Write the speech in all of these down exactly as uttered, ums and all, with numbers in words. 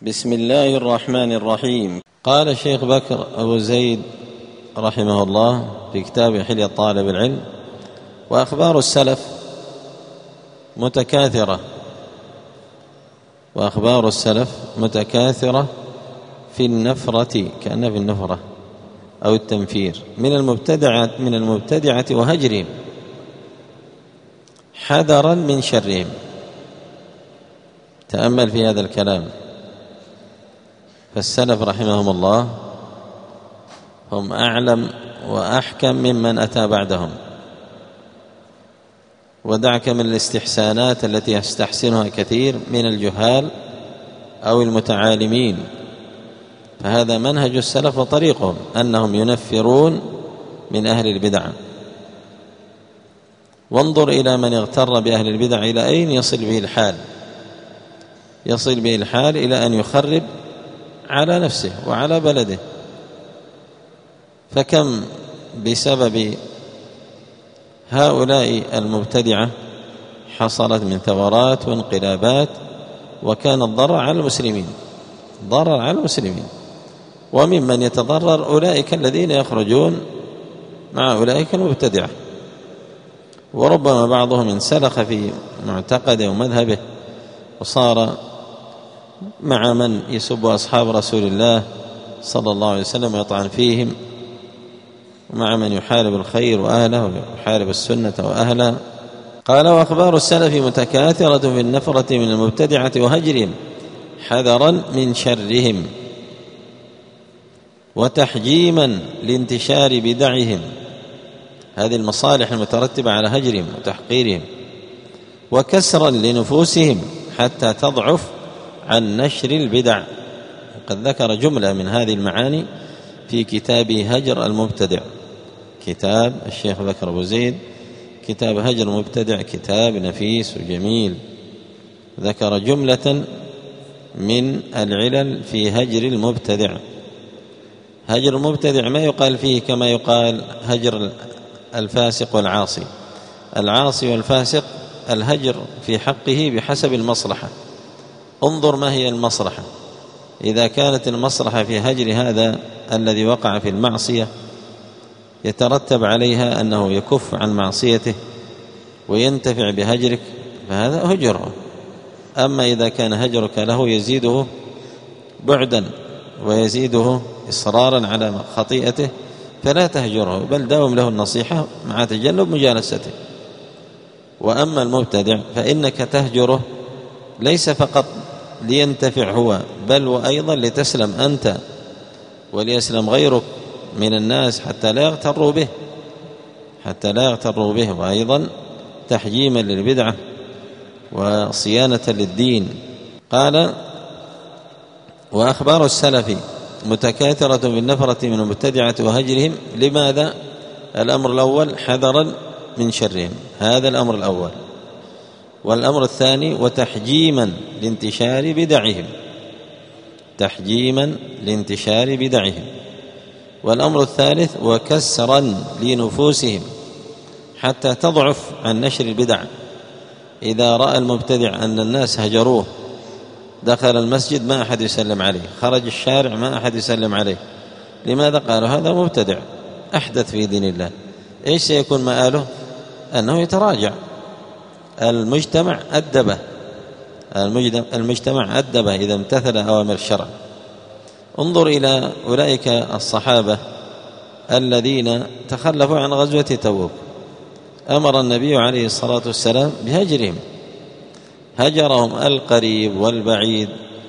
بسم الله الرحمن الرحيم. قال الشيخ بكر أبو زيد رحمه الله في كتاب حلية طالب العلم: وأخبار السلف متكاثرة وأخبار السلف متكاثرة في النفرة، كأن في النفرة أو التنفير، من المبتدعة من المبتدعة وهجرهم، حذرا من شرهم. تأمل في هذا الكلام. فالسلف رحمهم الله هم أعلم وأحكم ممن أتى بعدهم، ودعك من الاستحسانات التي يستحسنها كثير من الجهال أو المتعالمين. فهذا منهج السلف وطريقهم، أنهم ينفرون من أهل البدع. وانظر إلى من اغتر بأهل البدع إلى أين يصل به الحال. يصل به الحال إلى أن يخرب على نفسه وعلى بلده. فكم بسبب هؤلاء المبتدعة حصلت من ثورات وانقلابات، وكان الضرر على المسلمين، ضرر على المسلمين. وممن يتضرر أولئك الذين يخرجون مع أولئك المبتدعة، وربما بعضهم انسلخ في معتقده ومذهبه وصار مع من يسب أصحاب رسول الله صلى الله عليه وسلم ويطعن فيهم، ومع من يحارب الخير وأهله ويحارب السنة وأهلها. قال: وأخبار السلف متكاثرة في النفرة من المبتدعة وهجرهم، حذرا من شرهم، وتحجيما لانتشار بدعهم، هذه المصالح المترتبة على هجرهم وتحقيرهم، وكسرا لنفوسهم حتى تضعف عن نشر البدع. قد ذكر جملة من هذه المعاني في كتاب هجر المبتدع، كتاب الشيخ بكر أبو زيد، كتاب هجر المبتدع، كتاب نفيس وجميل. ذكر جملة من العلل في هجر المبتدع. هجر المبتدع ما يقال فيه كما يقال هجر الفاسق والعاصي. العاصي والفاسق الهجر في حقه بحسب المصلحة. انظر ما هي المصلحة. إذا كانت المصلحة في هجر هذا الذي وقع في المعصية يترتب عليها أنه يكف عن معصيته وينتفع بهجرك، فهذا هجره. أما إذا كان هجرك له يزيده بعدا ويزيده إصرارا على خطيئته فلا تهجره، بل داوم له النصيحة مع تجنب مجالسته. وأما المبتدع فإنك تهجره ليس فقط لينتفع هو، بل وأيضا لتسلم أنت وليسلم غيرك من الناس حتى لا يغتروا به حتى لا يغتروا به وأيضا تحجيما للبدعة وصيانة للدين. قال: وأخبار السلف متكاثرة بالنفرة من المبتدعة وهجرهم. لماذا؟ الأمر الأول حذرا من شرهم، هذا الأمر الأول. والأمر الثاني وتحجيما لانتشار بدعهم، تحجيما لانتشار بدعهم. والأمر الثالث وكسرا لنفوسهم حتى تضعف عن نشر البدع. إذا رأى المبتدع أن الناس هجروه، دخل المسجد ما أحد يسلم عليه، خرج الشارع ما أحد يسلم عليه. لماذا؟ قالوا هذا مبتدع أحدث في دين الله. إيش سيكون مآله؟ أنه يتراجع. المجتمع أدبه المجتمع أدبه إذا امتثل أوامر الشرع. انظر إلى أولئك الصحابة الذين تخلفوا عن غزوة تبوك، أمر النبي عليه الصلاة والسلام بهجرهم، هجرهم القريب والبعيد.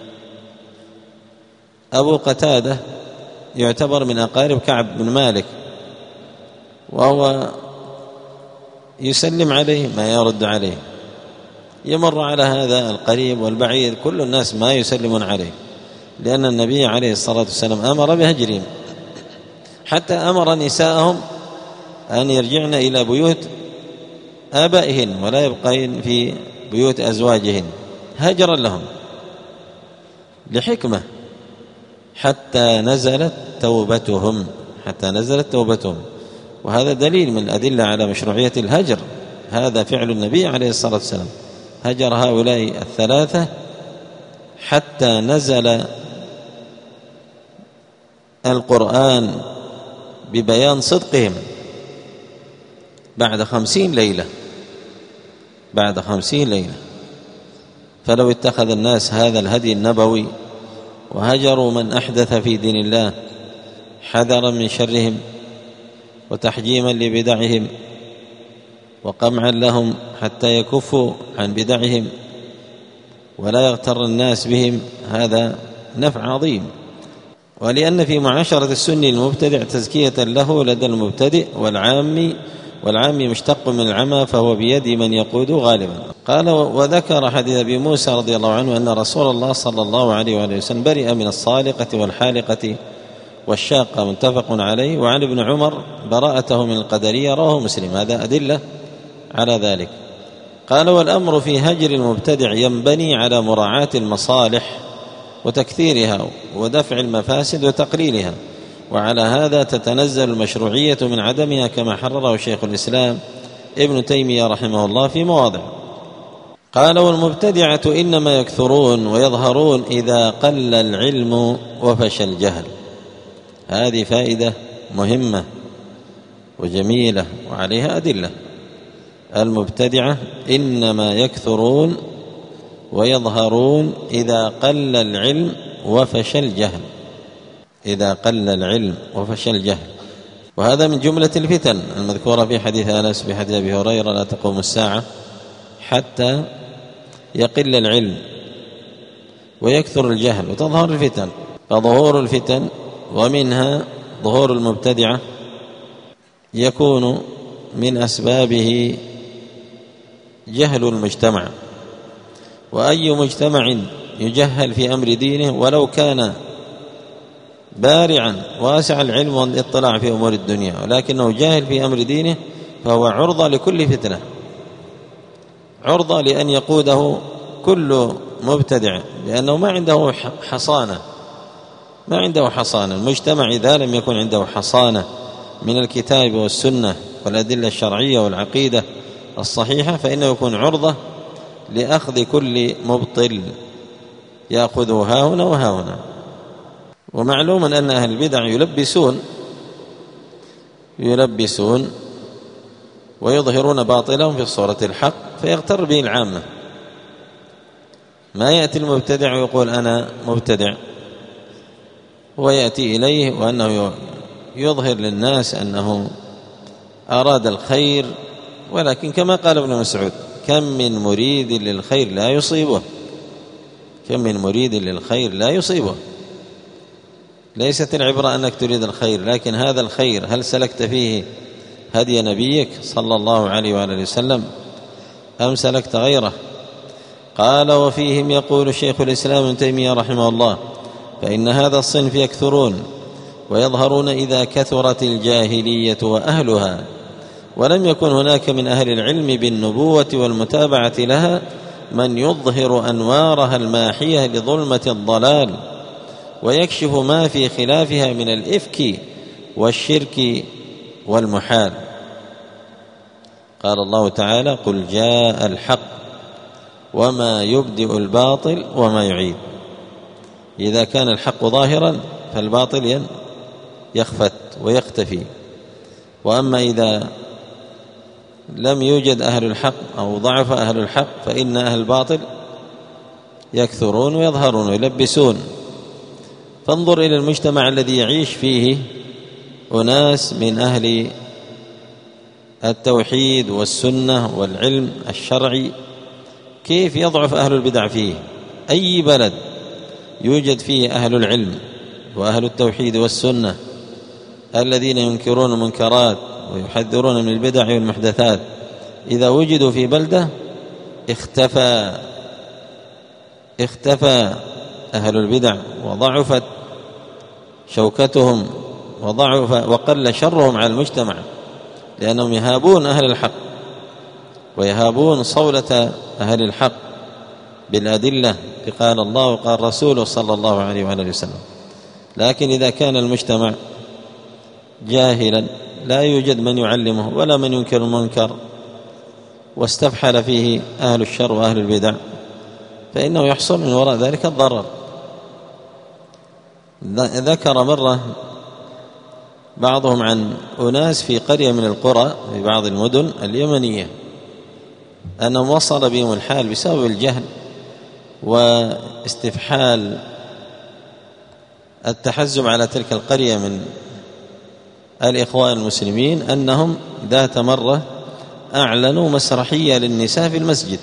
أبو قتادة يعتبر من أقارب كعب بن مالك، وهو يسلم عليه ما يرد عليه، يمر على هذا القريب والبعيد، كل الناس ما يسلمون عليه، لأن النبي عليه الصلاة والسلام أمر بهجرهم. حتى أمر نساءهم أن يرجعن إلى بيوت آبائهن ولا يبقين في بيوت أزواجهن، هجرا لهم لحكمة، حتى نزلت توبتهم حتى نزلت توبتهم وهذا دليل من الأدلة على مشروعية الهجر. هذا فعل النبي عليه الصلاة والسلام، هجر هؤلاء الثلاثة حتى نزل القرآن ببيان صدقهم بعد خمسين ليلة بعد خمسين ليلة. فلو اتخذ الناس هذا الهدي النبوي وهجروا من أحدث في دين الله حذرا من شرهم وتحجيما لبدعهم وقمعا لهم حتى يكفوا عن بدعهم ولا يغتر الناس بهم، هذا نفع عظيم. ولأن في معاشرة السني المبتدع تزكية له لدى المبتدئ والعامي، والعامي مشتق من العمى فهو بيد من يقود غالبا. قال وذكر حديث أبي موسى رضي الله عنه أن رسول الله صلى الله عليه وآله وسلم برئ من الصالقة والحالقة والشاقة، متفق عليه. وعن ابن عمر براءته من القدرية، رواه مسلم. هذا أدلة على ذلك. قال والأمر في هجر المبتدع ينبني على مراعاة المصالح وتكثيرها ودفع المفاسد وتقليلها، وعلى هذا تتنزل المشروعية من عدمها كما حرره شيخ الإسلام ابن تيمية رحمه الله في مواضع. قال والمبتدعة إنما يكثرون ويظهرون إذا قل العلم وفشى الجهل. هذه فائدة مهمة وجميلة وعليها أدلة. المبتدعة إنما يكثرون ويظهرون إذا قل العلم وفشى الجهل، إذا قل العلم وفشى الجهل. وهذا من جملة الفتن المذكورة في حديث أنس بحديث أبي هريرة لا تقوم الساعة حتى يقل العلم ويكثر الجهل وتظهر الفتن. فظهور الفتن ومنها ظهور المبتدعة يكون من أسبابه جهل المجتمع، وأي مجتمع يجهل في أمر دينه ولو كان بارعا واسع العلم والاطلاع في أمور الدنيا ولكنه جاهل في أمر دينه فهو عرضة لكل فتنة، عرضة لأن يقوده كل مبتدع، لأنه ما عنده حصانة ما عنده حصانة. المجتمع إذا لم يكن عنده حصانة من الكتاب والسنة والأدلة الشرعية والعقيدة الصحيحة فإنه يكون عرضة لأخذ كل مبطل يأخذه ها هنا وها هنا. ومعلوم أن أهل البدع يلبسون يلبسون ويظهرون باطلهم في صورة الحق فيغتر به العامة. ما يأتي المبتدع ويقول أنا مبتدع ويأتي إليه وأنه يظهر للناس أنه أراد الخير، ولكن كما قال ابن مسعود كم من مريد للخير لا يصيبه، كم من مريد للخير لا يصيبه. ليست العبرة أنك تريد الخير، لكن هذا الخير هل سلكت فيه هدي نبيك صلى الله عليه وآله وسلم أم سلكت غيره؟ قال وفيهم يقول شيخ الإسلام ابن تيمية رحمه الله فإن هذا الصنف يكثرون ويظهرون إذا كثرت الجاهلية وأهلها، ولم يكن هناك من أهل العلم بالنبوة والمتابعة لها من يظهر أنوارها الماحية لظلمة الضلال ويكشف ما في خلافها من الإفك والشرك والمحال. قال الله تعالى قل جاء الحق وما يبدئ الباطل وما يعيد. إذا كان الحق ظاهرا فالباطل يخفت ويختفي، وأما إذا لم يوجد أهل الحق أو ضعف أهل الحق فإن أهل الباطل يكثرون ويظهرون ويلبسون. فانظر إلى المجتمع الذي يعيش فيه أناس من أهل التوحيد والسنة والعلم الشرعي، كيف يضعف أهل البدع فيه. أي بلد يوجد فيه أهل العلم وأهل التوحيد والسنة الذين ينكرون المنكرات ويحذرون من البدع والمحدثات، إذا وجدوا في بلدة اختفى اختفى أهل البدع وضعفت شوكتهم وضعف وقل شرهم على المجتمع، لأنهم يهابون أهل الحق ويهابون صولة أهل الحق بالأدلة قال الله وقال رسوله صلى الله عليه وآله وسلم. لكن إذا كان المجتمع جاهلا لا يوجد من يعلمه ولا من ينكر المنكر واستفحل فيه أهل الشر وأهل البدع، فإنه يحصل من وراء ذلك الضرر. ذكر مرة بعضهم عن أناس في قرية من القرى في بعض المدن اليمنية أنهم وصل بهم الحال بسبب الجهل واستفحال التحزب على تلك القرية من الإخوان المسلمين أنهم ذات مرة أعلنوا مسرحية للنساء في المسجد،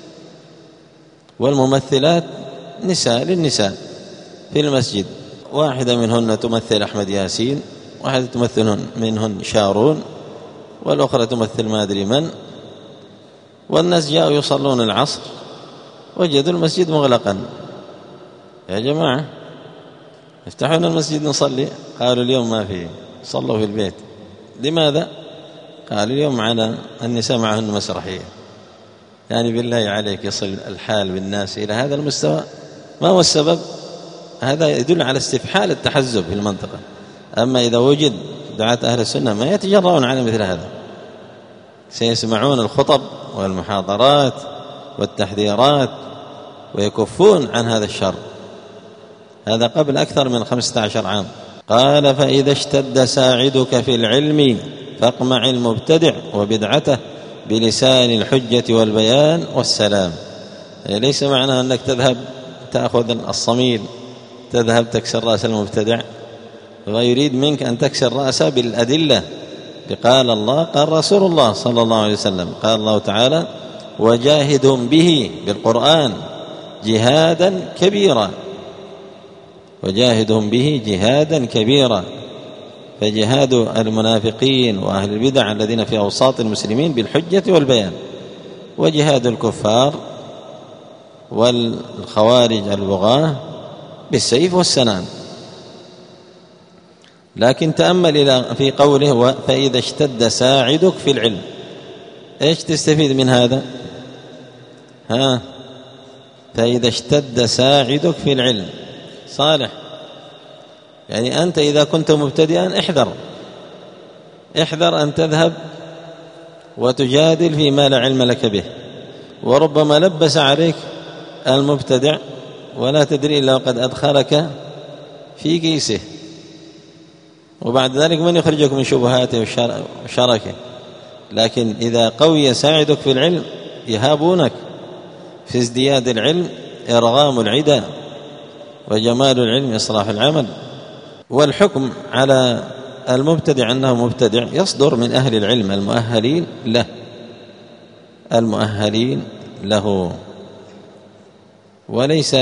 والممثلات نساء للنساء في المسجد، واحدة منهن تمثل أحمد ياسين، واحدة تمثل منهن شارون، والأخرى تمثل ما أدري من. والناس جاءوا يصلون العصر وجدوا المسجد مغلقا. يا جماعة افتحونا المسجد نصلي. قالوا اليوم ما فيه، صلوا في البيت. لماذا؟ قالوا اليوم معنا النساء معهن مسرحية. يعني بالله عليك يصل الحال بالناس إلى هذا المستوى؟ ما هو السبب؟ هذا يدل على استفحال التحزب في المنطقة. أما إذا وجد دعاة أهل السنة ما يتجرؤون على مثل هذا، سيسمعون الخطب والمحاضرات والتحذيرات ويكفون عن هذا الشر. هذا قبل أكثر من خمسة عشر عام. قال: فإذا اشتد ساعدك في العلم فاقمع المبتدع وبدعته بلسان الحجة والبيان والسلام. ليس معنى أنك تذهب تأخذ الصميل تذهب تكسر رأس المبتدع، ويريد منك أن تكسر رأسه بالأدلة. قال الله قال رسول الله صلى الله عليه وسلم، قال الله تعالى: وجاهدهم به بالقرآن جهادا كبيرا، وجاهدهم به جهادا كبيرا. فجهاد المنافقين وأهل البدع الذين في أوساط المسلمين بالحجة والبيان، وجهاد الكفار والخوارج البغاة بالسيف والسنان. لكن تأمل إلى في قوله: فإذا اشتد ساعدك في العلم. إيش تستفيد من هذا؟ ها فإذا اشتد ساعدك في العلم. صالح، يعني أنت إذا كنت مبتدئا احذر احذر أن تذهب وتجادل فيما لا علم لك به، وربما لبس عليك المبتدع ولا تدري إلا وقد أدخلك في كيسه، وبعد ذلك من يخرجك من شبهاته وشركه. لكن إذا قوي ساعدك في العلم يهابونك. في ازدياد العلم إرغام العدا، وجمال العلم إصلاح العمل. والحكم على المبتدع أنه مبتدع يصدر من أهل العلم المؤهلين له المؤهلين له وليس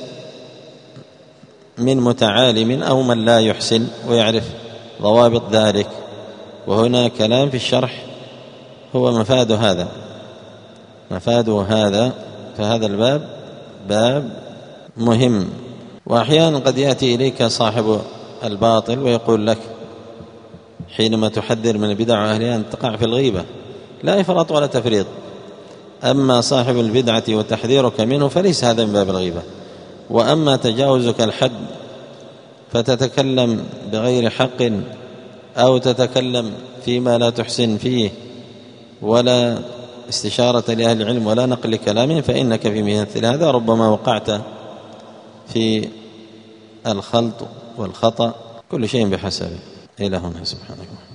من متعالم أو من لا يحسن ويعرف ضوابط ذلك. وهنا كلام في الشرح هو مفاد هذا مفاد هذا فهذا الباب باب مهم. وأحيانا قد يأتي إليك صاحب الباطل ويقول لك حينما تحذر من البدع وأهلها أن تقع في الغيبة، لا إفراط ولا تفريط. أما صاحب البدعة وتحذيرك منه فليس هذا من باب الغيبة. وأما تجاوزك الحد فتتكلم بغير حق أو تتكلم فيما لا تحسن فيه ولا استشارة لأهل العلم ولا نقل كلامهم، فإنك في مثل هذا ربما وقعت في الخلط والخطأ. كل شيء بحسبه. إلى هنا سبحانك.